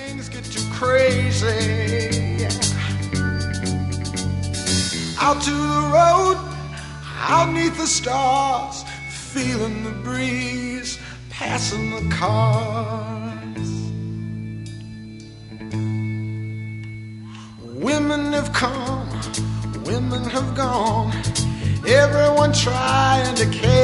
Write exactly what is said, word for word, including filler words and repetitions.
things get too crazy. Out to the road, out neath the stars, feeling the breeze, passing the cars. Women have come, women have gone, everyone trying to care.